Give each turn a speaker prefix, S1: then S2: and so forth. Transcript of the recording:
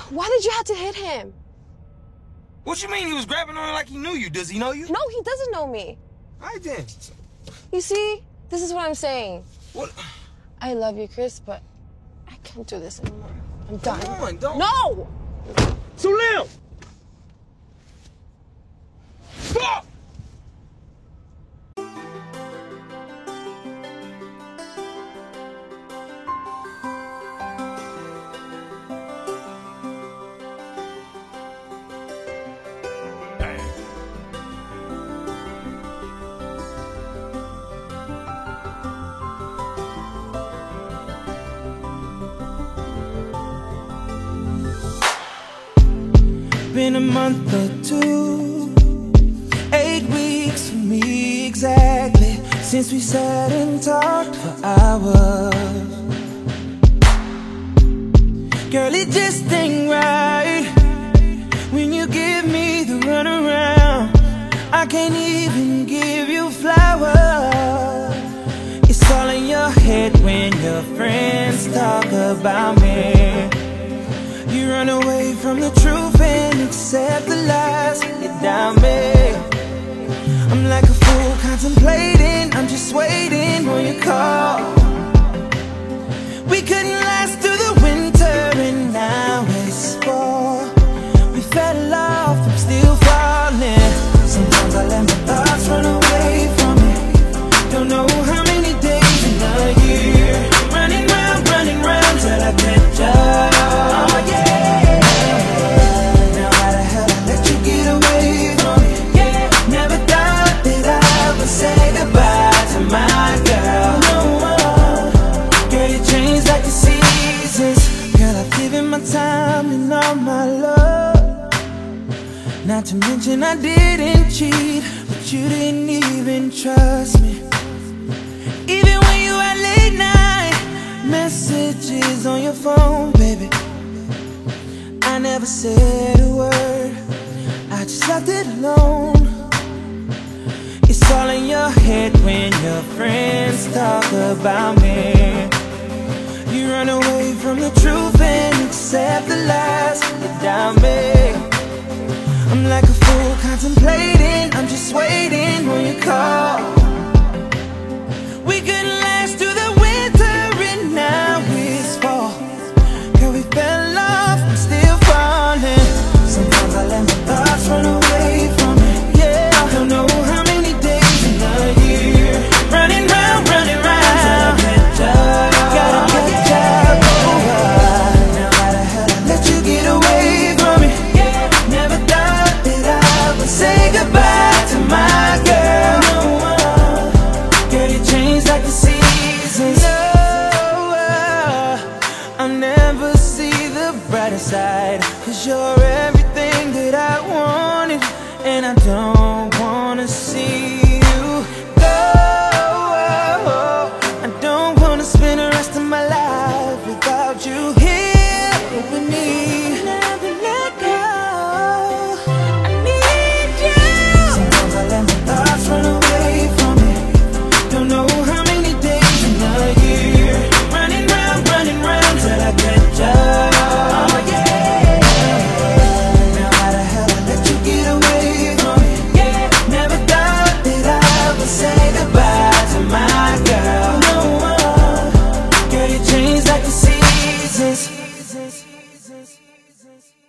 S1: Why did you have to hit him?
S2: What you mean he was grabbing on her like he knew you? Does he know you?
S1: No, he doesn't know me.
S2: All right then.
S1: You see, this is what I'm saying.
S2: What?
S1: I love you, Chris, but I can't do this anymore. I'm done.
S2: Come on, don't.
S1: No!
S2: Salim! Fuck!
S3: Been a month or two, 8 weeks for me exactly, since we sat and talked for hours. Girl, it just ain't right when you give me the runaround. I can't even give you flowers. It's all in your head when your friends talk about me. You run away from the truth and accept the lies you down me. I'm like a fool contemplating, I'm just waiting on your call. We couldn't last through the winter and now it's fall. We fell off, I'm still falling. Sometimes I let my thoughts run away from me. Don't know how many days in a year, running round till I catch up. Oh yeah. Now how the hell I let you get away from me? Yeah. Never thought that I would say goodbye to my girl. No more. Girl, you changed like the seasons. Girl, I've given my time and all my love. Not to mention I didn't cheat, but you didn't even trust me. Even when you had late night messages on your phone, baby, I never said a word, I just left it alone. It's all in your head when your friends talk about me. You run away from the truth and accept the lies you down me. I'm like a fool contemplating, I'm just waiting on your call. We couldn't last through the winter and now it's fall. Girl, we fell off, I'm still falling. Sometimes I let my thoughts run away from me. Yeah, I don't know how many days in a year, running round till I catch up. Gotta catch up. Now how the hell I let you get away from me? Yeah, never thought that I would say goodbye to my girl. No more. Girl, you changed like the seasons. No, I'll never see the brighter side, 'cause you're everything that I wanted, and I don't wanna see you go. I don't wanna spend the rest of my life without you here with me. Never let go, I need you. Sometimes I let my thoughts run away from me. Don't know how many days in a year, running round till I catch up. Oh yeah. Now how the hell I let you get away from me? Yeah. Never thought that I would say goodbye to my girl. No more. Girl, you changed like the seasons.